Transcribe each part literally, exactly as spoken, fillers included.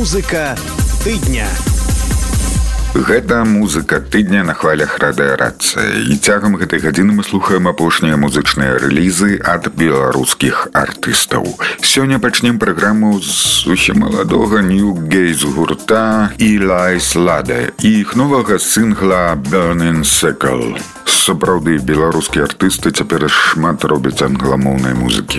Музыка тыдня. Гэта музыка тыдня на хвалях радыёрацыя. І цягам гэтай гадзіны мы слухаем апошнія музычныя рэлізы ад беларускіх артыстаў. Сёння пачнем праграму з зусім маладога нью-гейз гурта Элайс Ладе і іх новага сінгла Burning Circle. Сапраўды, беларускія артысты цяпер шмат робяць англамоўнай музыкі.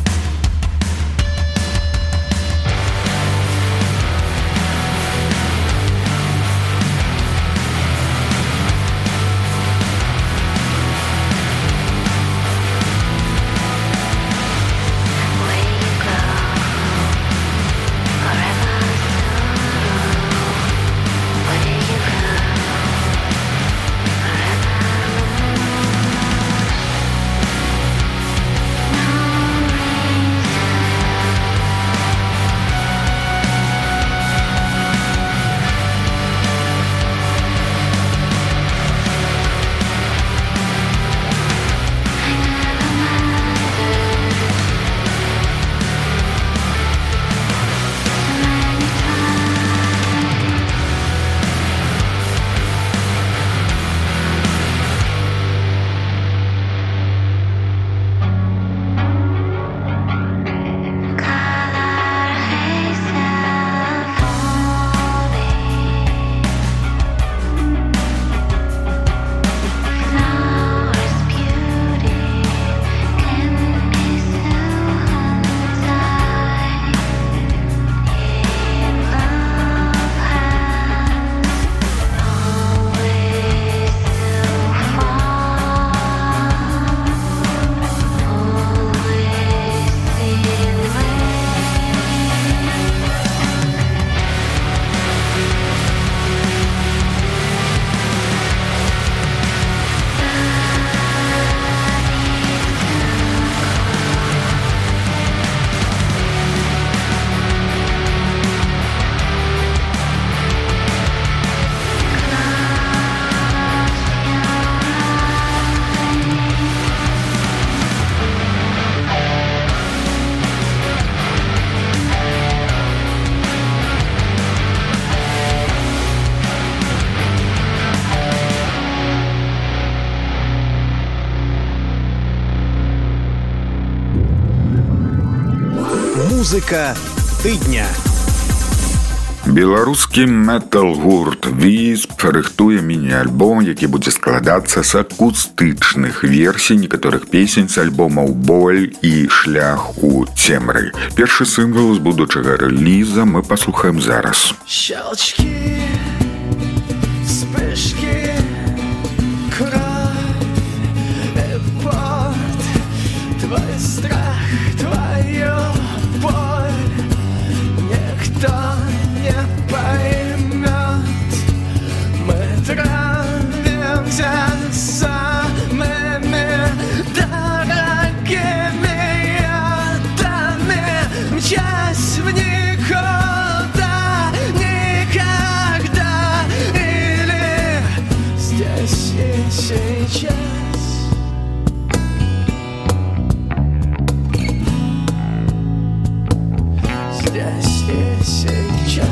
Музыка тыдня. Беларускі метал-гурт Вісп рыхтуе міні-альбом, які будзе складацца з акустычных версій некаторых песень з альбомаў «Боль» і «Шлях у цемры». Першы сінгл з будучага рэліза мы паслухаем зараз. Щелчки, вспышки, кровь и пот, твой страх, твою боль никто не поймет. Мы травимся самыми дорогими ядами, мчась в никуда, никогда, или здесь и сейчас. Здесь и сейчас.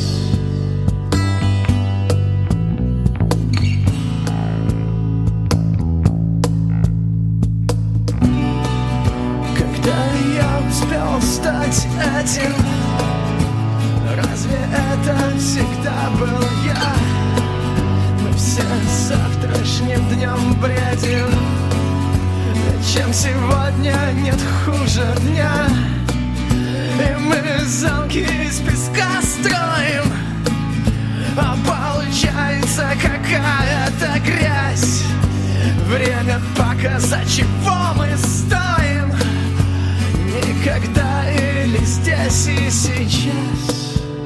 Когда я успел стать этим, разве это всегда был я? Мы все завтрашним днем бредим, чем сегодня нет хуже дня. И мы замки из песка строим, а получается какая-то грязь. Время показать, чего мы стоим. Никогда или здесь и сейчас.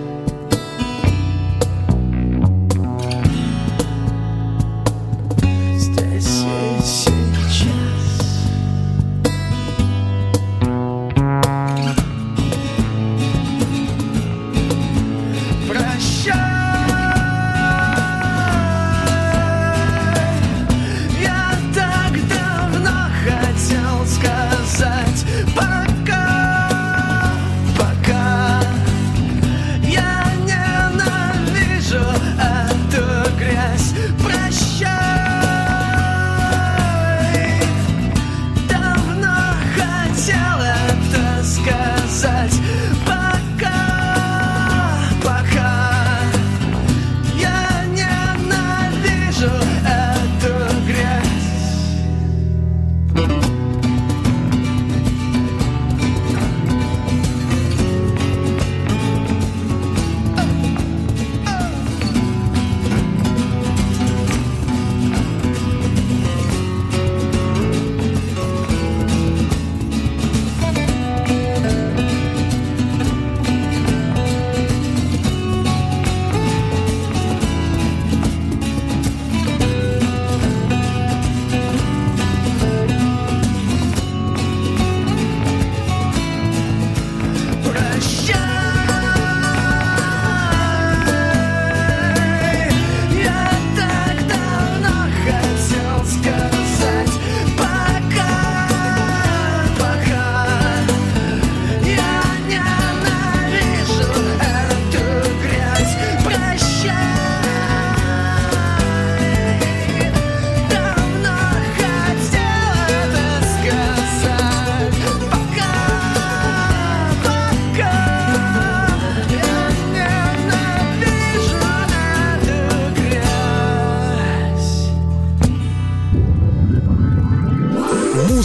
Здесь и сейчас. Пока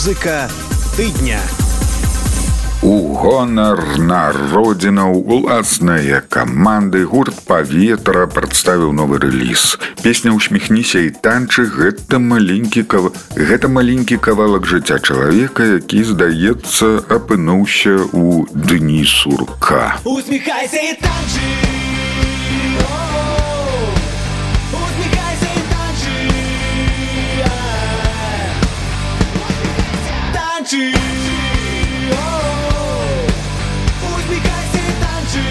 Музыка тыдня. У гонар народзінаў уласныя каманды гурт «Паветра» прадставіў новы рэліз. Песня «Усміхніся і танчы» — гэта маленькі кав... гэта маленькі кавалак жыцця чалавека, які, здаецца, апынуўся ў дні сурка. Усміхайся і танчы! Танчи, усміхайся і танчи.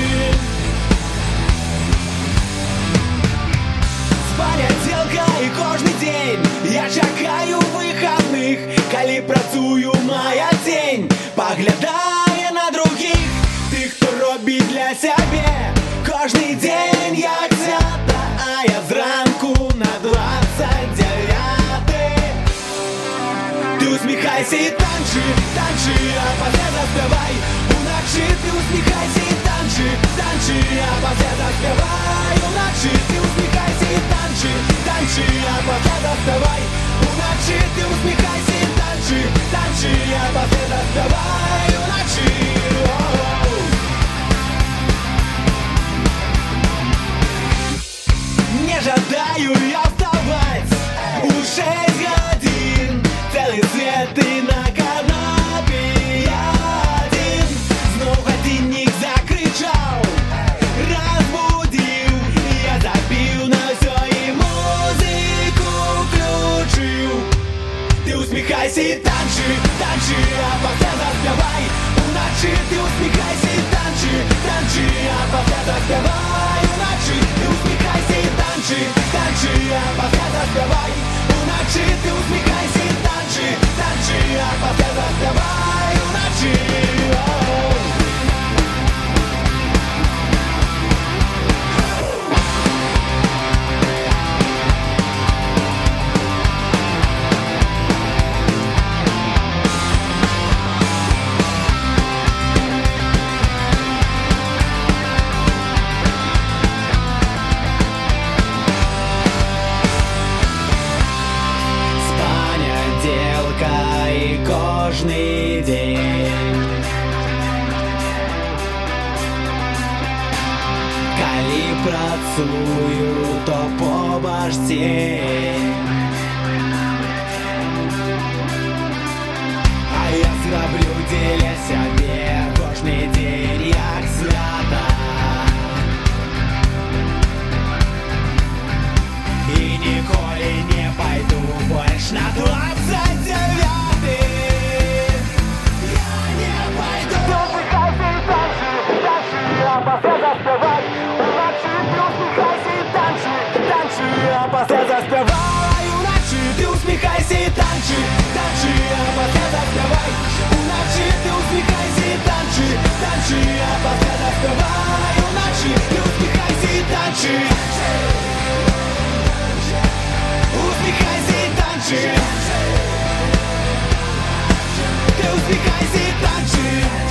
З панядзелка і кожны дзень я чакаю выхадных, калі працую моя цень паглядае на другіх, тых, хто робіць для сябе кожны дзень як свята, а я зранку на двадцать девятый. Ты усміхайся і танчы, танчы, а пасля заспявай. Уначы ты усміхайся і танчы, танчы, а пасля заспявай. Уначы ты усміхайся і танчы, танчы, а пасля заспявай. Уначы ты усміхайся і танчы, танчы, а пасля заспявай. Уначы, не жадаю я вставать у шесть гадзін. Целый свет и на канапе я один. Знов годинник закричал, разбудил. Я забил на все и музыку включил. Ты усміхайся и танчи, танчи, а пасля заспявай. Уначы ты усміхайся и танчи, танчи, а пасля заспявай. Уначы ты усміхайся и танчи, танчи, а пасля заспявай. Уначы ты усміхайся и танчи, танчи, а пасля заспявай. Уначы, кожний день. Калі працую, то побач цень. А я зраблю дзеля сябе кожны дзень як свята. І ніколі не пайду больш на двадцать девятый. Пасля заспявай, уначы ты усміхайся і танчы, танчы, а пасля заспявай. Уначы ты усміхайся і танчы, танчы, а пасля заспявай. Уначы ты усміхайся і танчы, танчы, а пасля заспявай. Уначы ты усміхайся і танчы, усміхайся і танчы, ты усміхайся і танчы.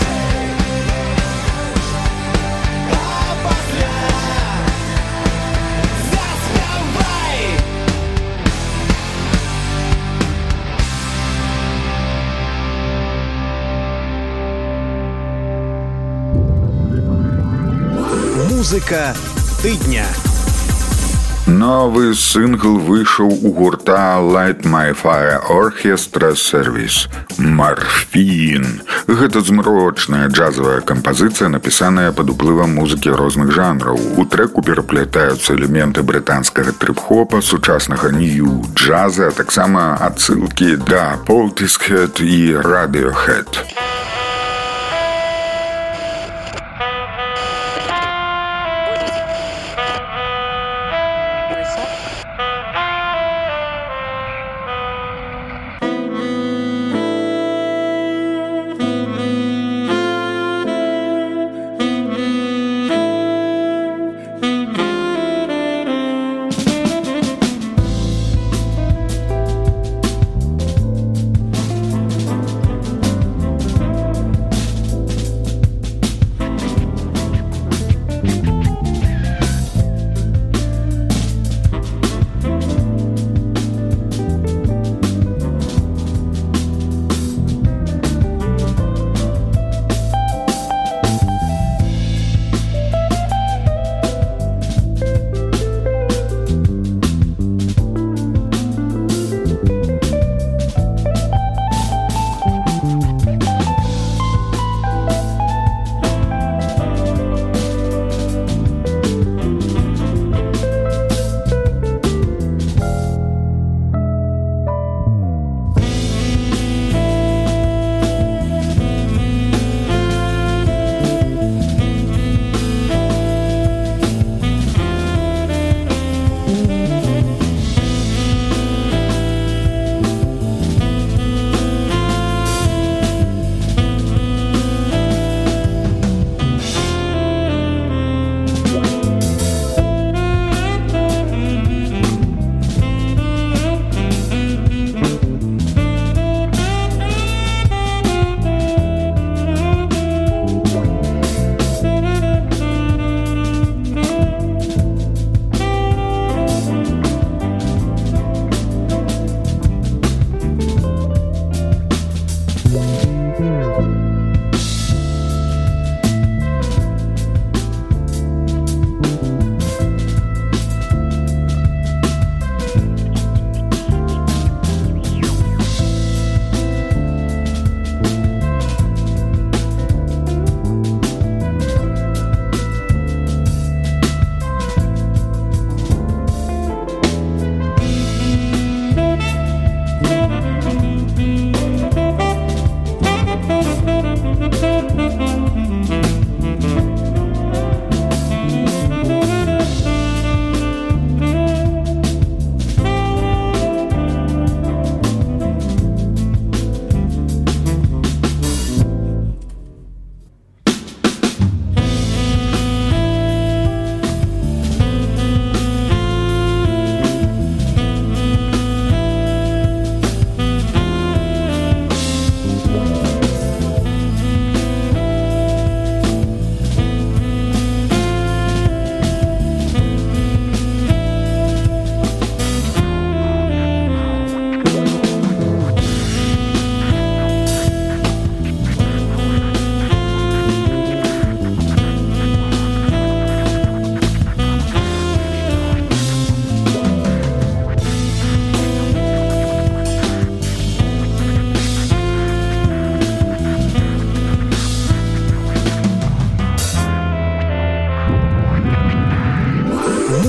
Музыка тыдня. Новы сингл выйшаў у гурта Light My Fire Orchestra Service «Марфін». Гэта змрочная джазавая кампазіцыя, напісаная пад уплывам музыкі розных жанраў. У трэку пераплятаюцца элементы брытанскага трып-хопа, сучаснага нью-джаза, а таксама адсылкі да Portishead і Radiohead.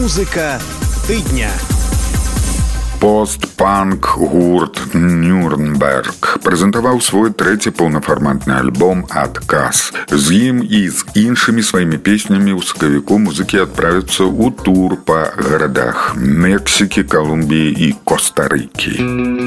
Музыка тыдня. Пост-панк гурт «Нюрнберг» прэзентаваў свой трэці паўнафарматны альбом «Адказ». З ім і з іншымі сваімі песнямі ў сакавіку музыкі адправяцца ў тур па гарадах Мексікі, Калумбіі і Коста-Рыкі.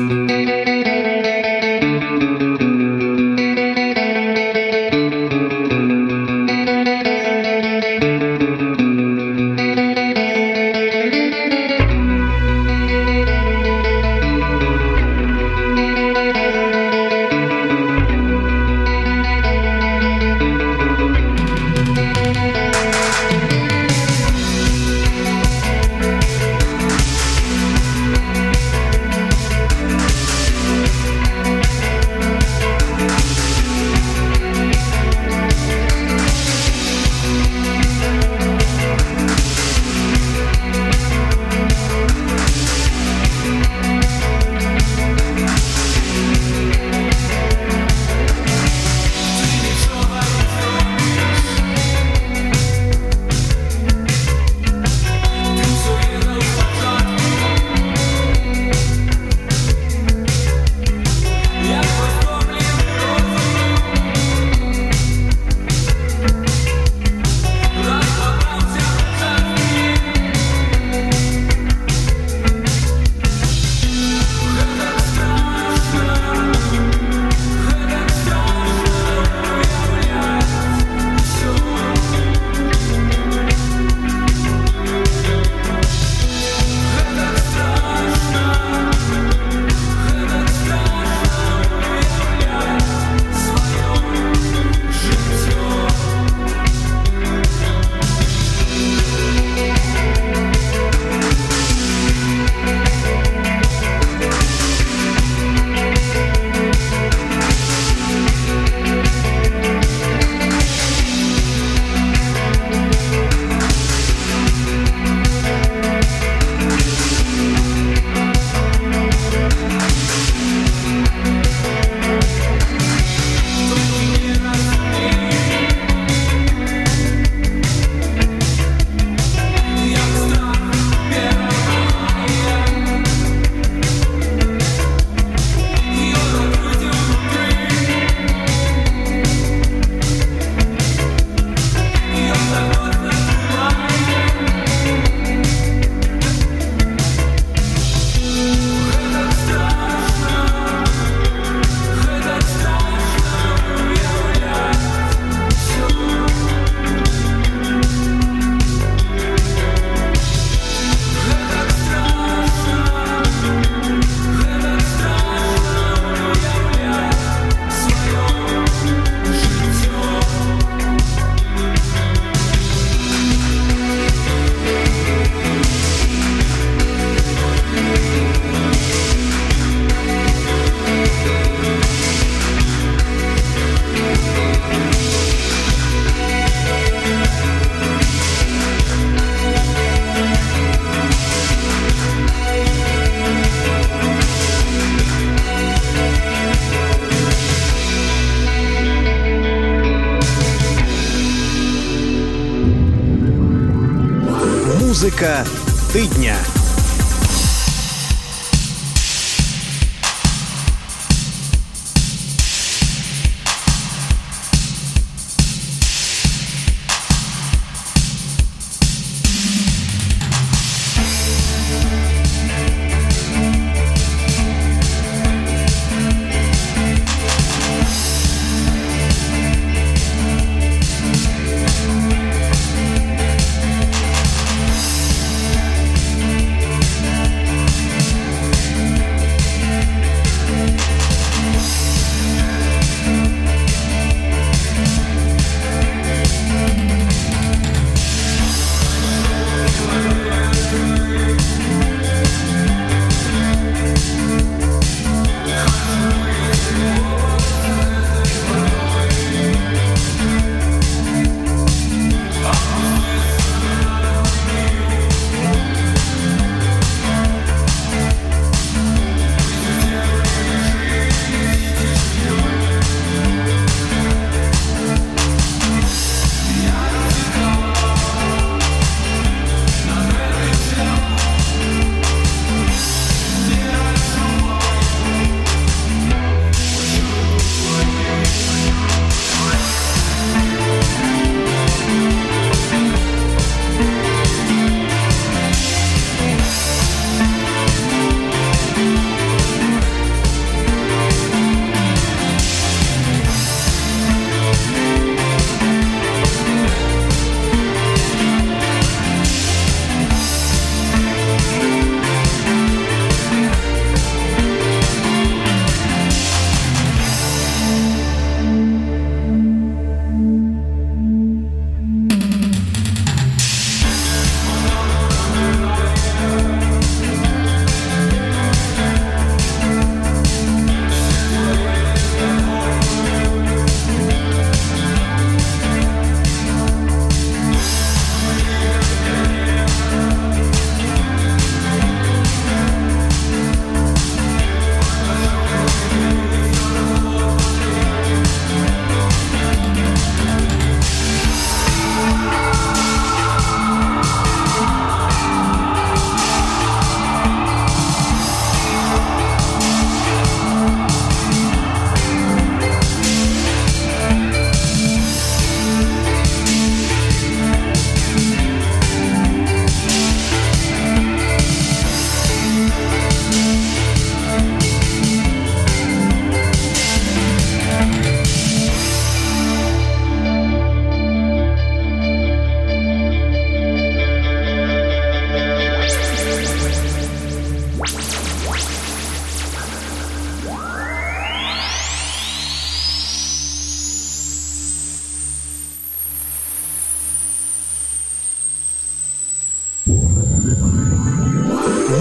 Музыка тыдня.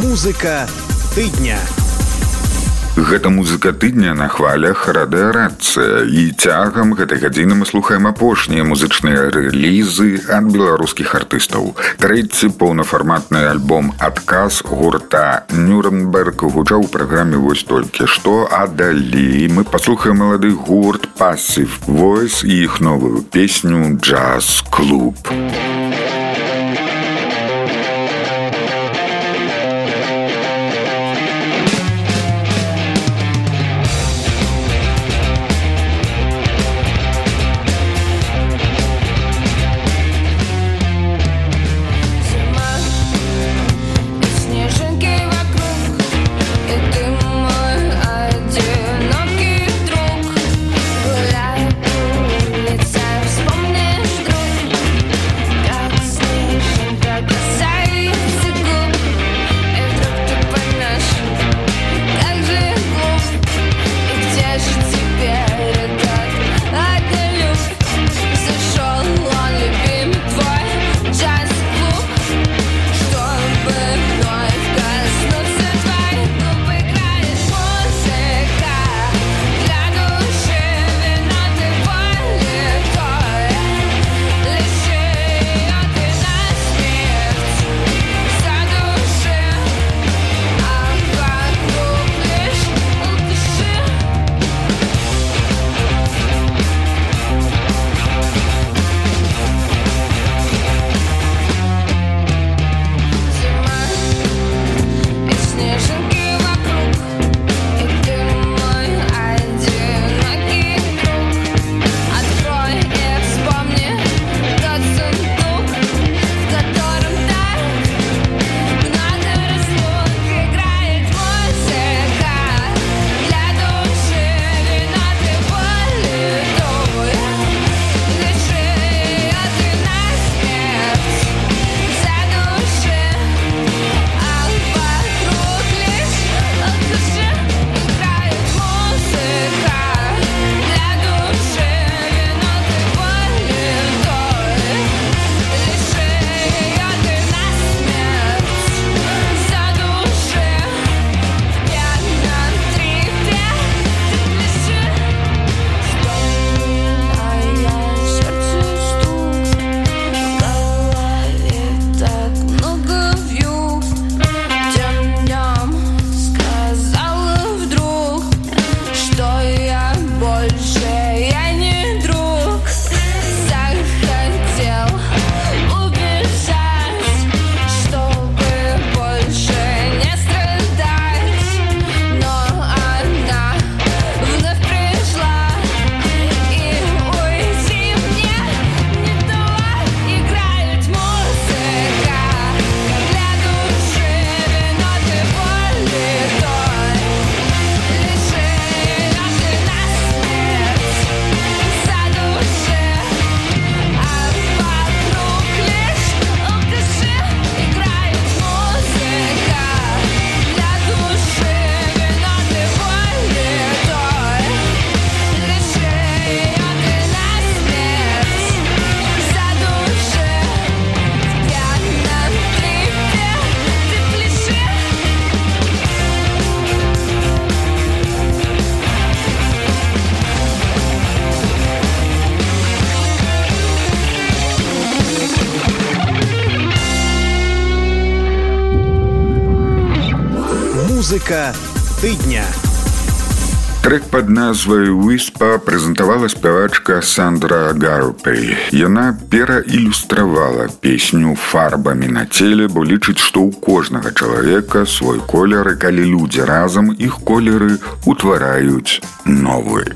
Музыка тыдня. Гэта музыка тыдня на хвалях радыёрацыя. І цягам гэтай гадзіны мы слухаем апошнія музычныя рэлізы ад беларускіх артыстаў. Трэці поўнафарматны альбом «Адказ» гурта «Нюрнберг» гучаў у праграме вось толькі што, а далей мы паслухаем малады гурт «Passive Voice» і іх новую песню «Jazz Club». Музыка тыдня. Трек пад назвай «Whisper» прэзентавала спявачка Сандра Гарпей. Яна пераілюстравала песню фарбамі на целе, бо лічыць, што ў кожнага чалавека свой колер, і калі людзі разам, іх колеры утвараюць новы.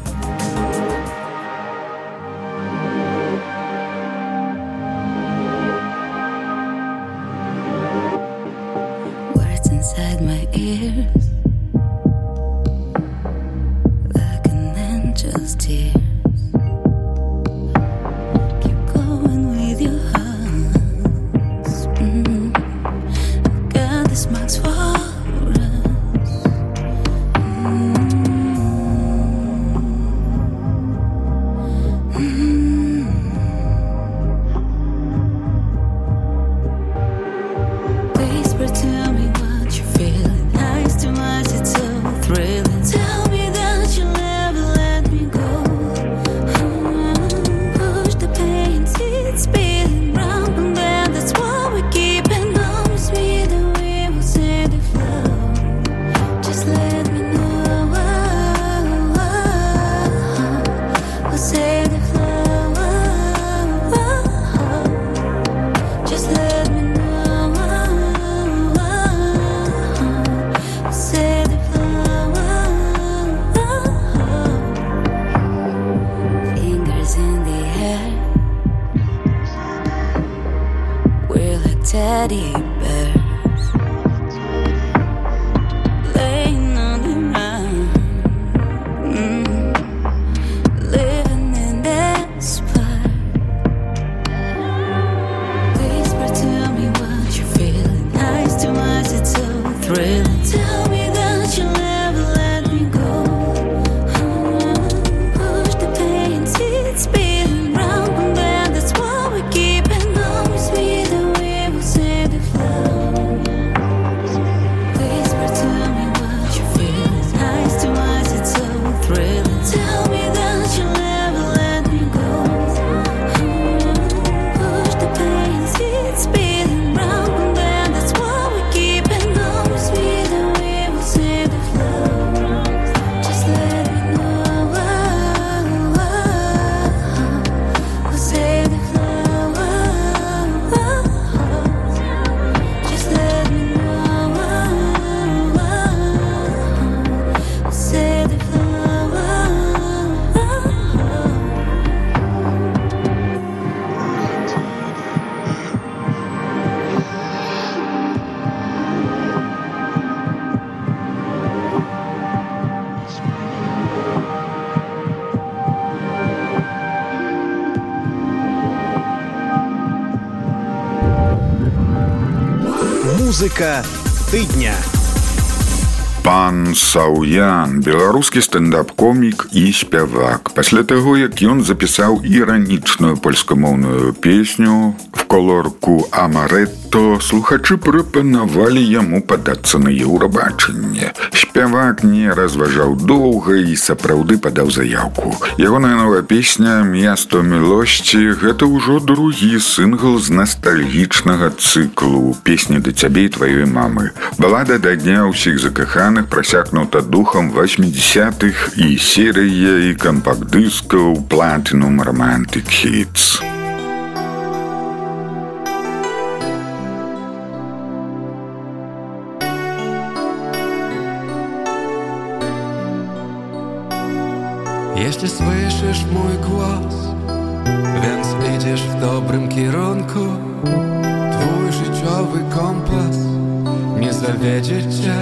Mm-hmm. teddy bears laying on the ground, mm, living in despair. Whisper to me what you're feeling. Eyes to eyes, it's so thrilling. Tell me that you'll never let me go. Mm, push the pain, see it spinning round and round. That's what we keep. And always be the way we'll save the flow. Whisper to me what you're feeling. Eyes to eyes, it's so thrilling. Tell me that you'll never let me go. Mm, push the pain, see it spinning round and round. That's what we keep. And always be the way we'll save the flow. Just let me know. We'll save the flow. Just let me know. We'll save the flow. Музыка тыдня. Пан Саўян, беларускі стендап-комік і спявак. Пасля таго, як ён запісаў іранічную польскамоўную песню в колорку «Амаретто», слухачы прапанавалі яму падацца на Еўрабачанне. Спявак не разважаў доўга і сапраўды падаў заяўку. Ягоная новая песня «Miasto Miłości» — гэта ўжо другі сынгл з настальгічнага цыклу «Песні да цябе і тваёй мамы». Балада да дня ўсіх закаханых просякнута духом восьмидесятых і серією компакт-дискаў Platinum Romantic Hits. Jeśli słyszysz mój głos, więc idziesz w dobrym kierunku. Twój życiowy kompas nie zawiedzie cię.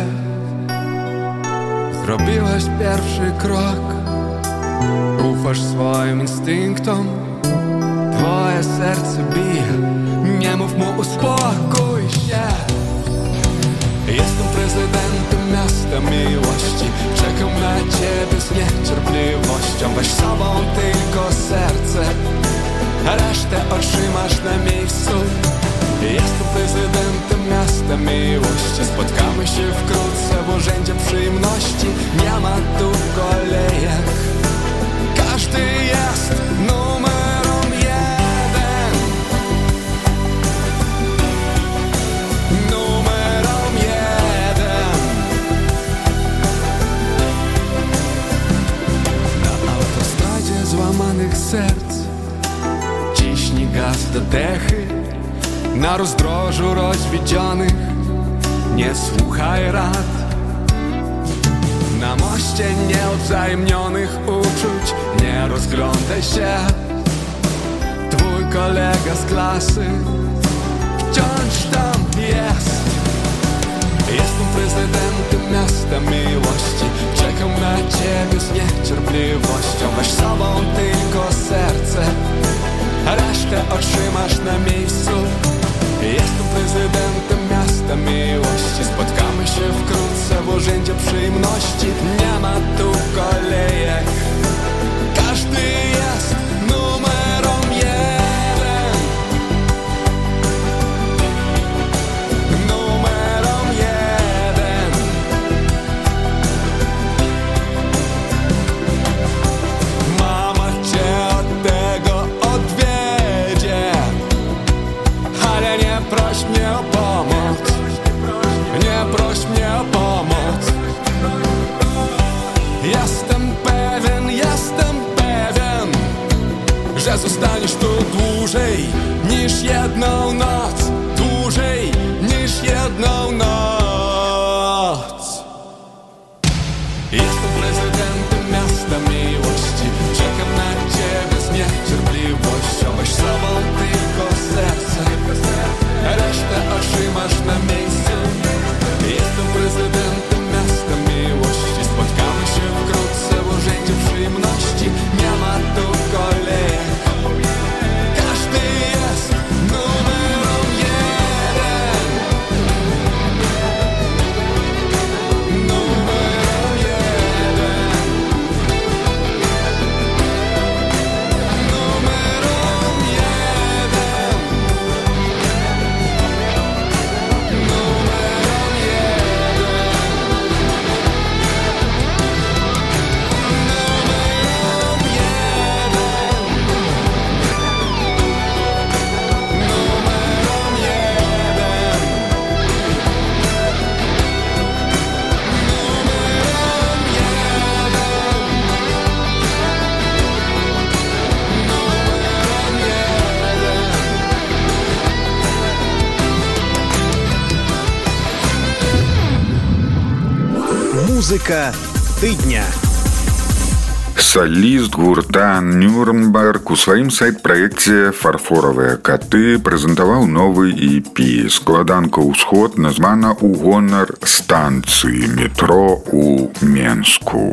Zrobiłeś pierwszy krok, ufasz swoim instynktom. Twoje serce bije, nie mów mu uspokój się. Jestem prezydentem miasta miłości. Czekam na ciebie z niecierpliwością. Weź sobą tylko serce, a resztę otrzymasz na miejscu. Jestem prezydentem miasta miłości. Spotkamy się wkrótce w urzędzie przyjemności. Nie ma tu kolejek, każdy jest numerem jeden. Numerem jeden. Na autostradzie złamanych serc ciśnij gaz do dechy. Na rozdrożu rozwiedzionych nie słuchaj rad. Na moście nieodwzajemnionych uczuć nie rozglądaj się. Twój kolega z klasy wciąż tam jest. Jestem prezydentem miasta miłości. Czekam na ciebie z niecierpliwością. Weź sobą tylko serce, a resztę otrzymasz na miejscu. Jestem prezydentem miasta miłości. Spotkamy się wkrótce w urzędzie przyjemności. Nie ma tu kolejek, każdy jest numerem jeden. Numerem jeden. Mama cię od tego odwiedzie, ale nie proś mnie o pomoc. Nie proś mnie o pomoc. Jestem pewien, jestem pewien, że zostaniesz tu dłużej niż jedną noc. Dłużej niż jedną noc. Jestem prezydentem miasta miłości. Czekam na ciebie z niecierpliwością. Weź sobą tylko serce, resztę Музыка тыдня. Соліст гурта «Нюрнберг» у сваім сайт-праекце «Фарфоравыя каты» прэзентаваў новы і пі. Складанка «Усход» названа ў гонар станцыі метро ў Менску.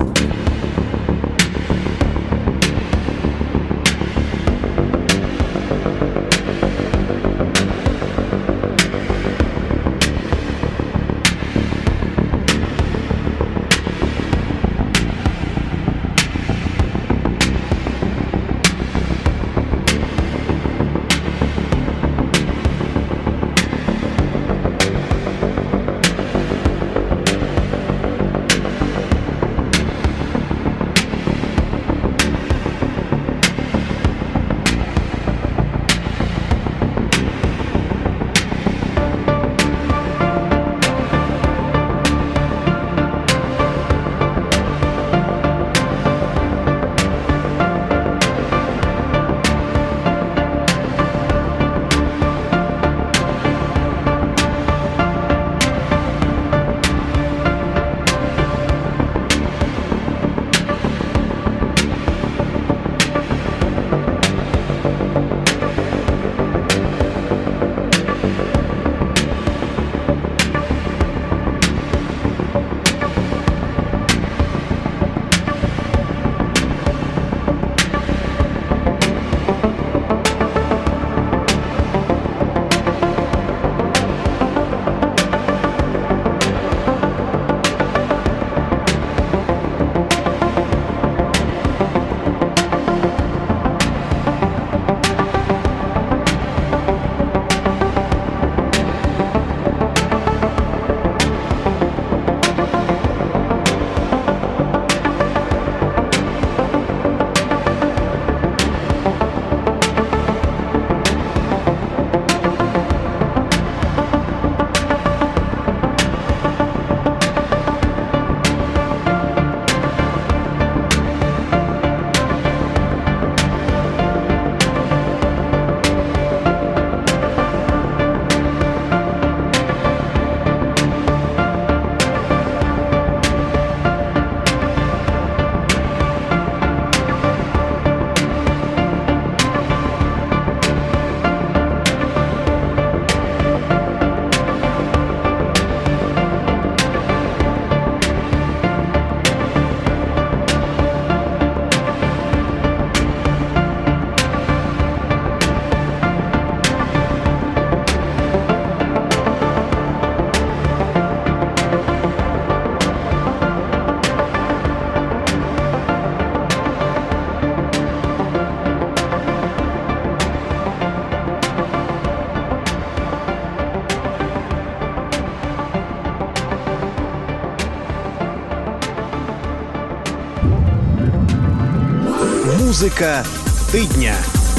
Музыка тыдня.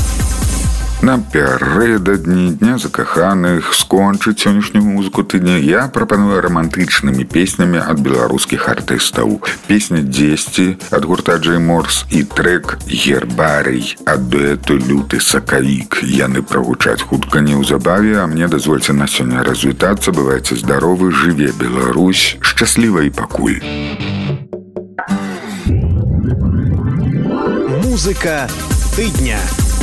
Напярэдадні дня закаханых скончыць сённяшнюю музыку тыдня я прапаную рамантычнымі песнямі ад беларускіх артыстаў. Песня «Дзесьці» ад гурта «Джей Морс» і трэк «Гербарый» ад дуэту «Люты сакавік». Яны прагучаць хутка неўзабаве, а мне дазвольце на сёння развітацца. Бывайце здаровы, жыве Беларусь, шчасліва і пакуль. Музыка тыдня.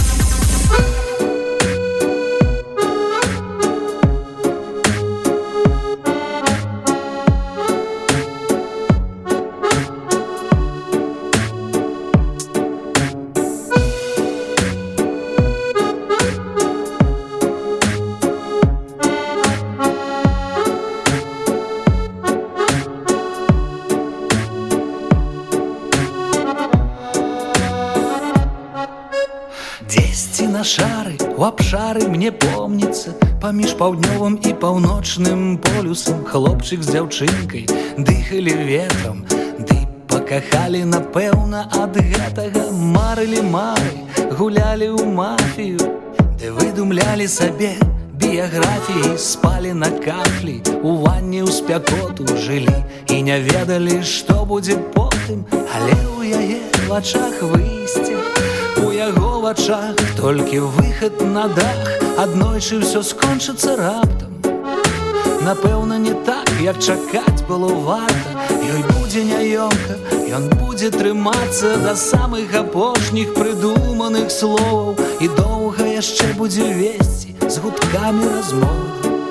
Шары, у абшары мне помніцца, паміж паўднёвым і паўночным полюсам хлопчык з дзяўчынкай дыхалі ветрам, ды пакахалі, напэўна, ад гэтага марылі мары, гулялі ў мафію, ды выдумлялі сабе біяграфіі, спалі на кафлі, у ванне ў спякоту жылі і не ведалі, што будзе потым, але ў яе вачах выйсце. У яго вачах толькі выхад на дах, аднойчы ўсё скончыцца раптам. Напэўна, не так, як чакаць было варта, ёй будзе няёмка, ён будзе трымацца да самых апошніх прыдуманых словаў і доўга яшчэ будзе весці з гудкамі размовы.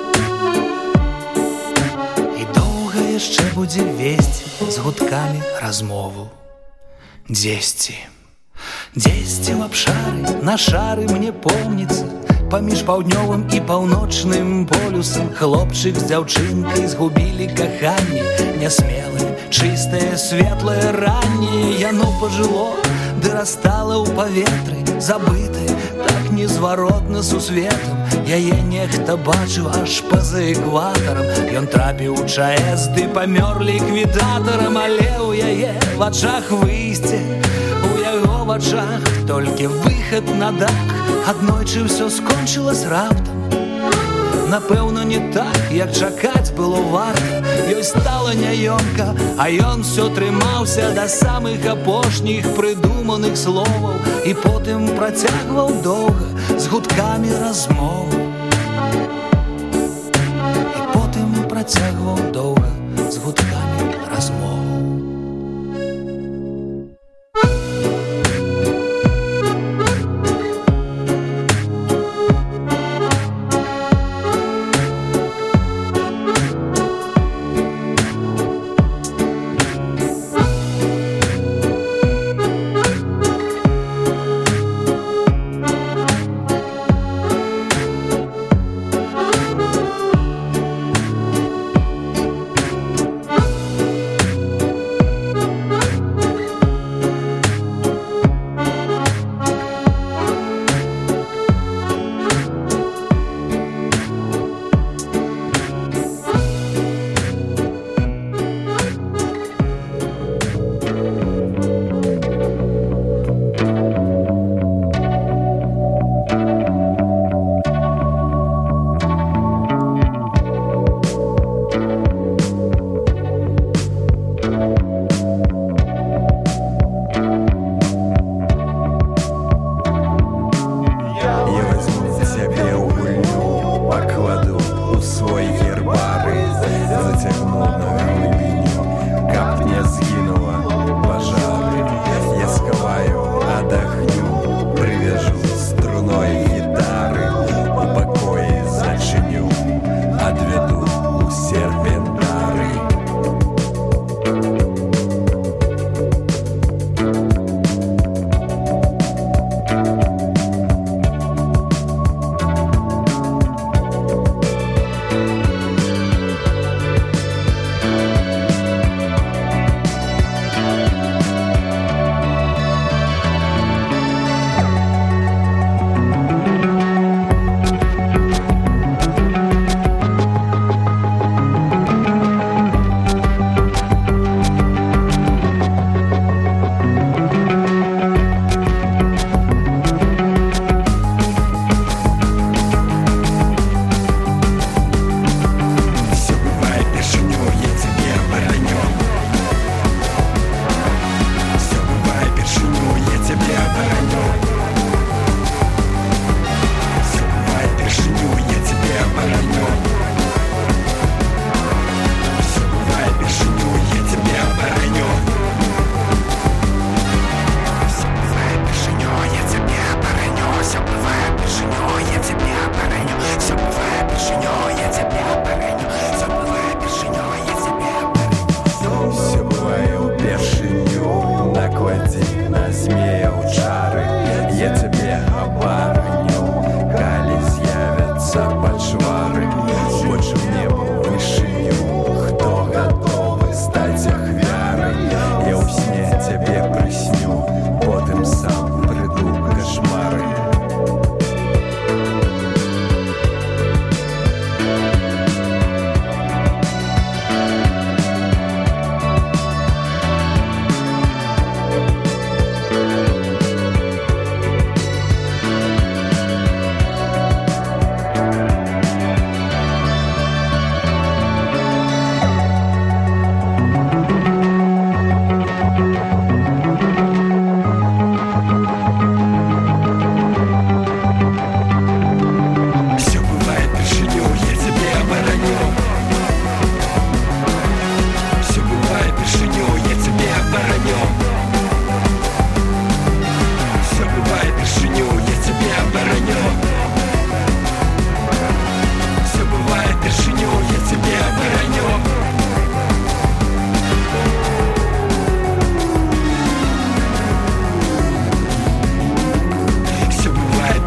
І доўга яшчэ будзе весці з гудкамі размову. Дзесьці, дзесьці ў абшары, на шары мне помніцца, паміж паўднёвым і паўночным полюсам хлопчык з дзяўчынкай згубілі каханне, нясмелае, чыстае, светлае ранняе. Яно пажыло, ды растала ў паветры, забытае, так незваротна сусветам. Яе нехта бачыў аж па-за экватарам. Ён трапіў у ЧАЭС, ды памёр ліквідатарам, але ў яе вачах выйсце, у яго вачах толькі выхад на дах. Аднойчы ўсё скончылось раптам, напэўна, не так, як чакаць было варта. Ёй стала няёмка, а ён усё трымаўся да самых апошніх прыдуманых словаў і потым працягваў доўга з гудкамі размову. І потым працягваў доўга з гудкамі размову.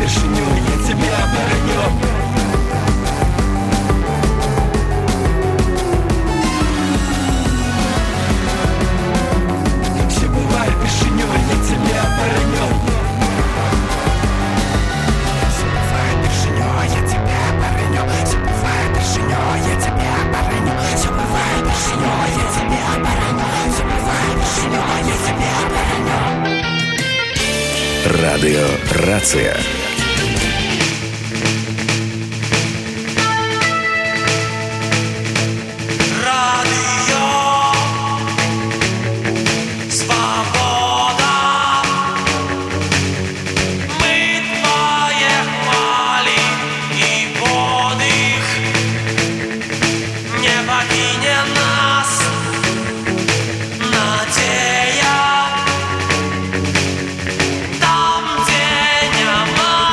вишню, я тебя обороню. Все бывает вишню, я тебя обороню. Все бывает вишню, я тебя обороню. Все бывает вишню, я тебя обороню. Все бывает вишню, я тебя обороню. Все бывает вишню, я тебя обороню. Радио Рація. Там, где нема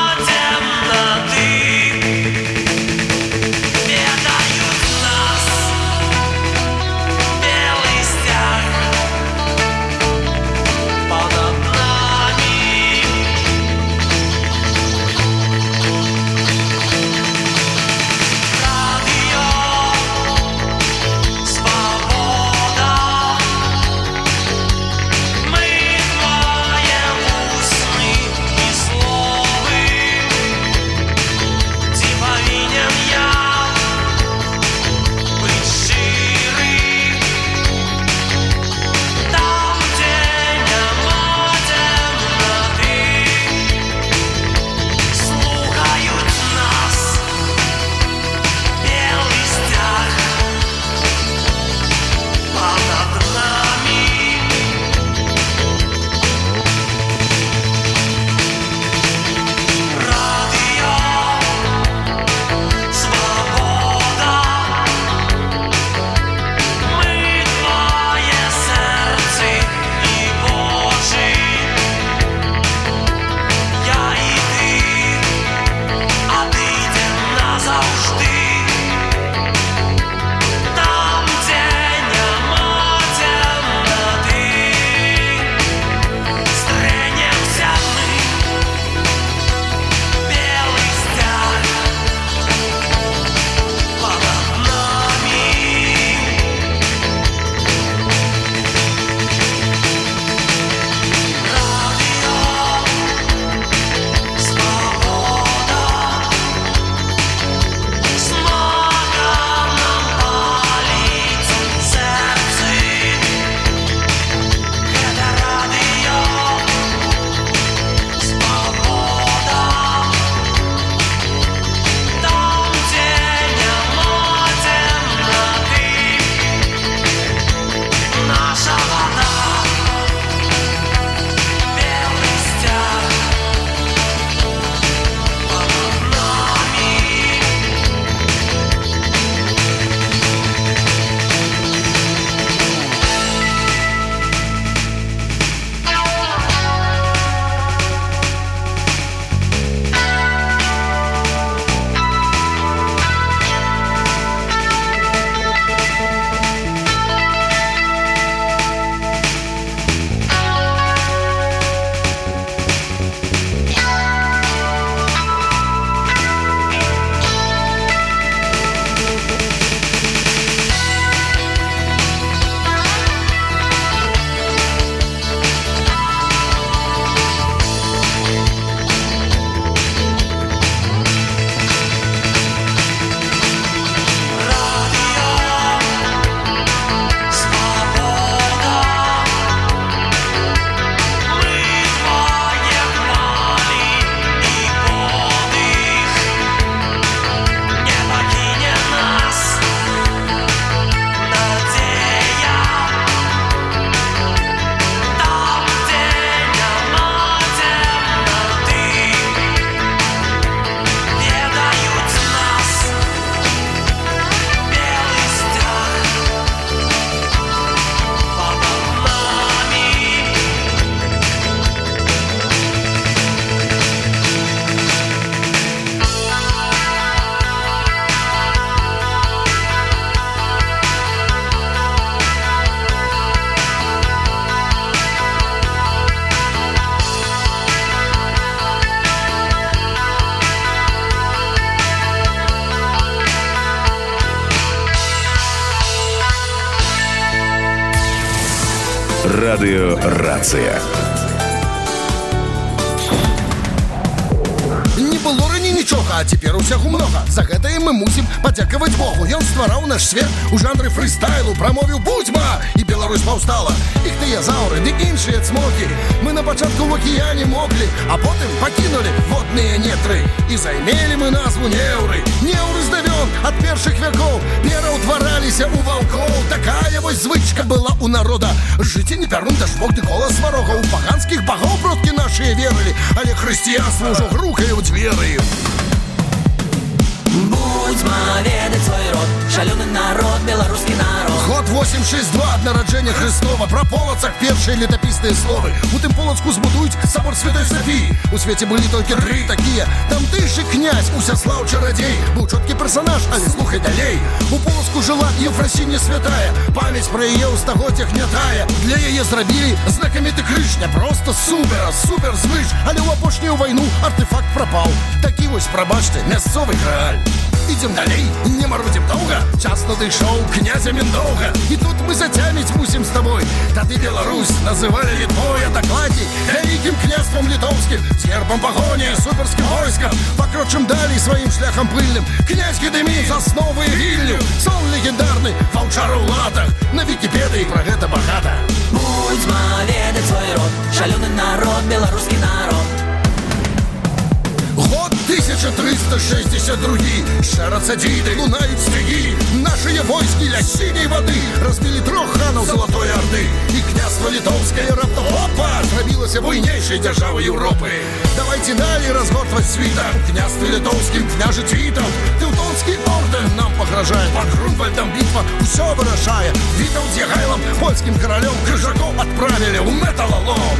Радыёрацыя. Не было раней нічога, а цяпер усяго многа. За гэтае мы мусім падзякаваць Богу. Ён ствараў наш свет у жанры фрыстайлу, прамовіў будзьма, і Беларусь паўстала. Іхтыязаўры ды іншыя цмокі мы на пачатку в акіяне моклі, а потым пакінулі водныя нетры. І займелі мы назву неўры. Неўры здавён ад першых вякоў пераўтвараліся ў ваўкоў. Такая вось звычка была у народа. Жыце не пярун даж Бог ды голас сварога. У паганскіх багоў продкі нашыя верылі, але хрысціянства ўжо грукае ў дзверы. Будзьма ведаць свой род, шалёны народ, беларускі народ. Год восемь шесть два ад нараджэння Христова. Пра Полацак першыя летапісныя словы. У тым Полацку збудуюць сабор Святой Софіі. У свеце былі толькі тры такія. Там ты ж князь Усяслаў Чарадзей. Быў чоткі персанаж, але слухай далей. У Полацку жыла Ефрасіння святая. Памяць пра яе ў стагоддзях не тая. Для яе зрабілі знакаміты крыж. Не проста супер, а супер звыш. Але ў апошнюю вайну артефакт прапаў. Такі вось, прабачце, мясцовы грааль. Идем далей, не марудим долго. Час надышоў князя Міндоўга. И тут мы зацяміць мусім с тобой. Тады Беларусь называли Літвой, а докладней вялікім княством літоўскім, с гербом погони, суперским войском. Покрочым далей своим шляхом пыльным. Князь Гедемін засновы Вільню. Сон легендарный, ваўчар у латах. На Википедии про гэта багата. Будзьма ведаць свой род, шалёны народ, беларускі народ. Год тысяча триста шестьдесят два. Шарацца дзіды, лунаюць сцягі. Нашыя войскі ля сіняй вады разбілі трох ханаў Залатой Орды. І княства літоўскае раптам опа зрабілася буйнейшай дзяржавай Еўропы. Давайте далей разгортваць світа. Княстве літоўскім княжыць Вітаў. Тэўтонскі ордэн нам пагражае. Пад Грунвальдам бітва ўсё вырашае. Вітаў з Ягайлам, польскім каралём, крыжакоў адправілі ў металалом.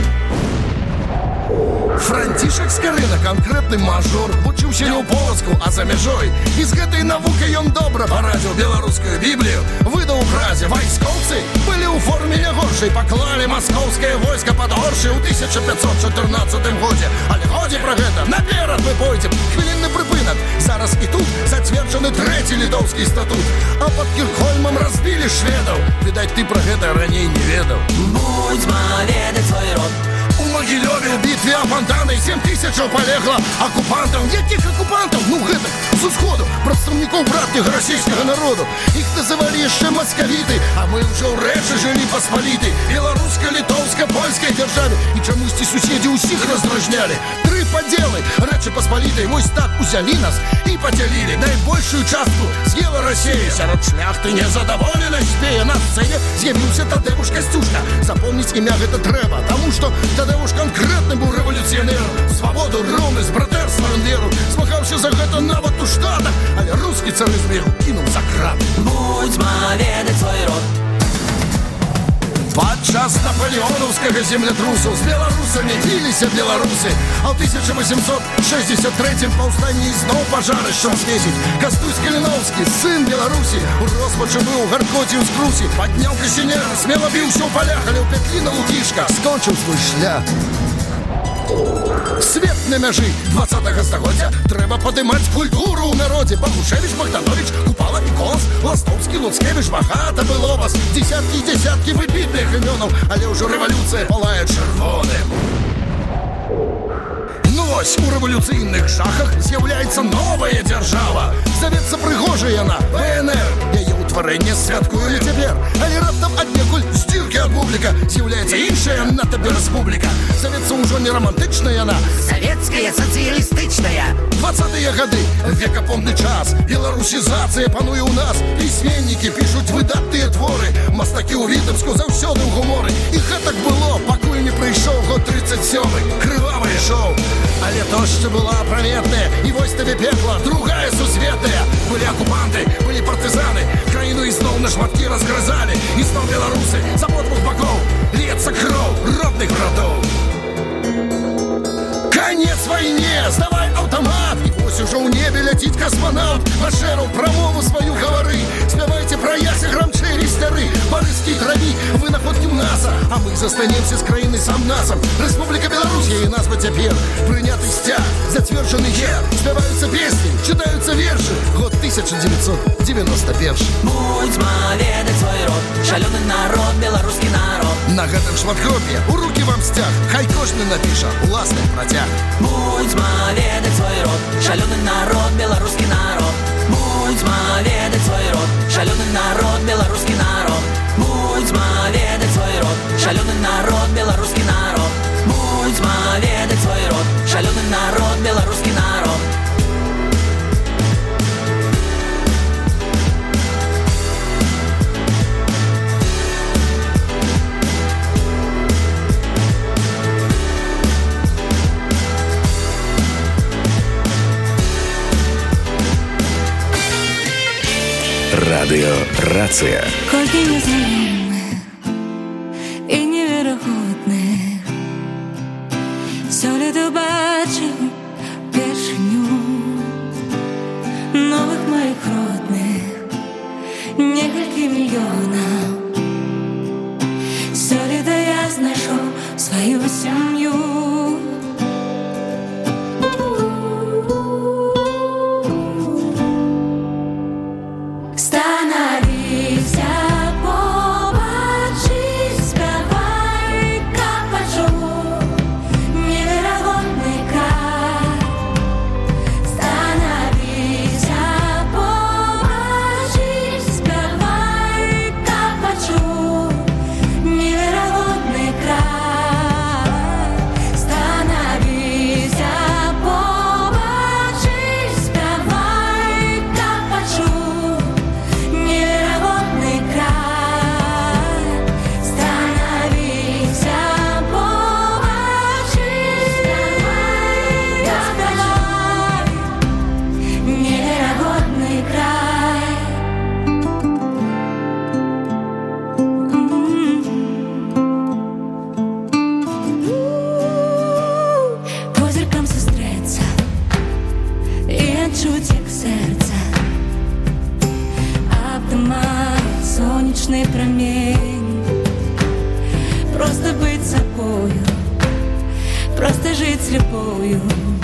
Франтішак Скарына, канкрэтны мажор, вучыўся не ў Полацку, а за мяжой. І з гэтай навукай ён добра парадзіў беларускую Біблію. Выдаў у Празе вайскоўцы былі ў форме не горшай. Паклалі маскоўскае войска пад Оршай ў тысяча пятьсот чатырнаццатым годзе. Але годзе пра гэта, наперад мы пойдзем. Хвілінны прыпынак, зараз і тут зацверджаны трэці літоўскі статут. А пад Кіркхольмам разбілі шведаў. Відаць, ты пра гэта раней не ведаў. Будзьма ведаць свой род. У Магілёве ў бітве Апантанай сем тысячаў палегла акупантаў. Якіх акупантаў? Ну гэтак, з усходу, прадстаўнікоў братняга расійскага народу. Іх называлі яшчэ маскавіты, а мы ўжо ў рэчы жылі паспаліты. Беларуска-літоўска-польскай дзяржаве. І чамусьці суседзі ўсіх раздражнялі. Тры падзелы рэчы паспалітай вось так узялі нас і падзялілі. Найбольшую частку з'ела Расія. Сярод шляхты незадаволенай спее. На сцэне з'явіўся Тадеуш Касцюшка. Запомніць імя гэта трэба, таму што Тадеуш канкрэтны быў рэвалюцыянерам. Свабоду, роўнасць, братэрства ён веру. Змагаўся за гэта нават у Штатах, але рускі царызм яго кінуў за краты. Будзьма ведаць свой род. Падчас напалеонаўскага землятрусу з беларусамі біліся беларусы. А ў тысяча восемьсот шестьдесят третьем паўстанні ізноў пажарышчам свеціць. Кастусь Каліноўскі, сын Беларусі, у роспачы быў гаркоці ў скруці. Падняў касінер, смела біўся ў палях, але ў петлі на лукішка скончыў свой шлях. Свет на мяжы двадцатага стагоддзя. Трэба падымаць культуру ў народзе. Бахушевіч, Богданович, Купала і Колас, Ластовскі, Луцкевіч. Багата было вас, дзесяткі і дзесяткі выбітных імёнаў. Але ўжо рэвалюцыя палае чырвоным. Ну вось, у рэвалюцыйных шахах з'яўляецца новая дзяржава. Завецца прыгожая яна, ВНР. Яе ўтварэнне святкуе цяпер. Але раптам аднекуль здзіркі ад бубліка з'яўляецца іншая на табе рэспубліка. Завецца ўжо не рамантычная яна, Савецкая сацыялістычная. Двадцатыя гады, векапомны час. Беларусізацыя пануе ў нас. Пісьменнікі пішуць выдатныя творы. Мастакі ў Вітебску заўсёды ў гуморы. І гэтак было, пакуль не прыйшоў год тридцать сёмы. Крывавае шоу. Але то, що була апраметная. І вось табе пекла, другая сусветная. Былі акупанты, былі партызаны. Краіну ізноў на шматкі разгрызалі. І зноў беларусы з абодвух бакоў. Льецца кроў родных братоў. Конец войне, сдавай автомат. И вось уже у небе ляціць космонавт. Машеру промову свою говоры. Спявайте про ясе громчэй стары. Барыскі траві, вы находкі ў наса. А мы застанемся з краіны сам насам. Республика Беларусь, яе назва цяпер. Прыняты сцяг, зацверджаны гер. Спяваюцца песні, читаюцца вершы. Год тысяча девятьсот девяносто первый. Будзьма ведаць свой род, шалёны народ, беларускі народ. На гэтым шматкропе у рукі вам сцяг, хай кожны напіша уласны працяг. Будзьма ведаць свой род, шалёны народ, беларускі народ. Будзьма ведаць свой род, шалёны народ, беларускі народ. Будзьма ведаць свой род, шалёны народ, беларускі народ. Будзьма ведаць свой род, шалёны народ, беларускі народ. Радыёрацыя. Колькі незнаёмых і неверагодных сёлета бачыў першыню новых маіх родных, некалькі мільёнаў. Сёлета я знайшоў сваю сям'ю. Сонячный промень. Просто быть собою, просто жить с любовью.